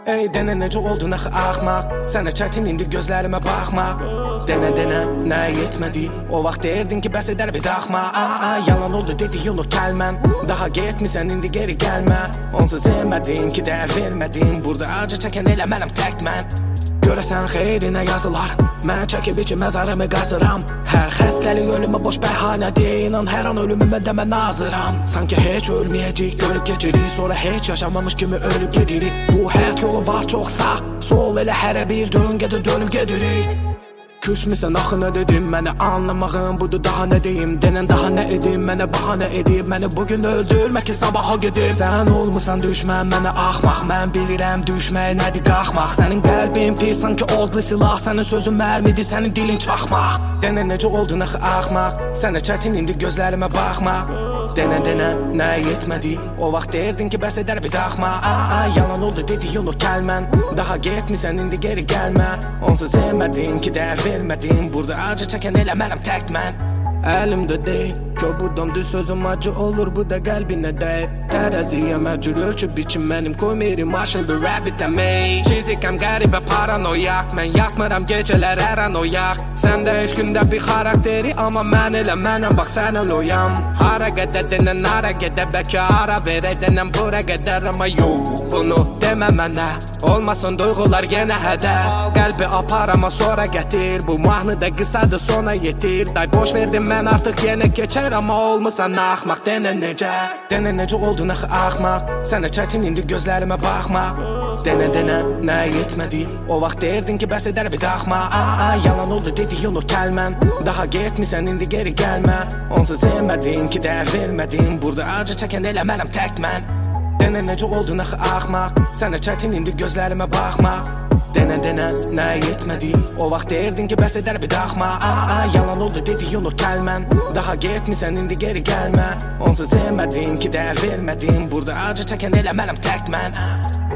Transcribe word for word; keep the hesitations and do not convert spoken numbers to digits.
Ey denə necə oldun axı axmaq, sənə çətin indi gözlərimə baxmaq. Denə denə nə yetmədi, o vaxt deyirdin ki bəs edər bir daxma. Aa, yalan oldu dediyin o kəlmən, daha getmisən indi geri gəlmə. Onsuz sevmədin ki dəyər vermədin, burada acı çəkən elə mənəm tək mən. Görəsən xeyrinə yazılar, mən çəkib içi məzarımı qazıram. Hər xəstəlik ölümə boş bəhanədir, inan hər an ölümümə də mən hazıram. Sanki heç ölməyəcək, görüb keçirik, sonra heç yaşamamış kimi ölüb gedirik. Bu həyat yolu var çox sağ, sol elə hərə bir döngədə dönüb gedirik. Küsmüsən axı nə dedim, məni anlamağın budur daha nə deyim. Denən daha nə edim, mənə bahanə edib, məni bugün öldürmək ki sabaha gedib. Sən olmusan düşmən, mənə axmaq, mən bilirəm düşmək nədir qalxmaq. Sənin qəlbin pis, sanki odlu silah, sənin sözün mərmidir, sənin dilin çaxmaq. Denə necə oldun axı axmaq, sənə çətin indi gözlərimə baxmaq. Denə denə nə yetmədi, o vaxt deyirdin ki bəs edər bir daxma. Aa, yalan oldu dediyin o kəlmən, daha getmisən indi geri gəlmə. Onsuz sevmədin ki dəyər vermədin, burada acı çəkən elə mənəm tək mən. Əlimdə deyil, kobudam düz sözüm acı olur, bu da qəlbinə dəyir. Tərəziyə məcbur ölçüb biçim mənim, koymerim aşıl bir rabbit əmək. Fizikəm qəribə paranoyak, mən yaxmıram gecələr hər an oyaq. Səndə heç gündə bir xarakteri, amma mən elə mənəm, bax sən öl oyam. Hara qədər denən ara gedə, bəlkə ara verə denən bura qədər, amma yox, bunu demə mənə. Olmasın duyğular yenə hədər, qəlbi apar amma sonra gətir. Bu mahnı da qısadır sona yetir, day boş verdim mən artıq yenə keçər. Amma olmusan axmaq, denə necə, denə necə oldun axı axmaq, sənə çətin indi gözlərimə baxmaq. Denə denə nə yetmədi, o vaxt deyirdin ki bəs edər bir daxma. Aa, yalan oldu dediyin o kəlmən, daha getmisən indi geri gəlmə. Onsuz sevmədin ki dəyər vermədin, burada acı çəkən elə mənəm tək mən. Denə necə oldun axı axmaq, sənə çətin indi gözlərimə baxmaq. Denə denə nə yetmədi, o vaxt deyirdin ki bəs edər bir daxma. Aa, yalan oldu dediyin o kəlmən, daha getmisən indi geri gəlmə. Onsuz sevmədin ki dəyər vermədin, burada acı çəkən elə mənəm tək mən.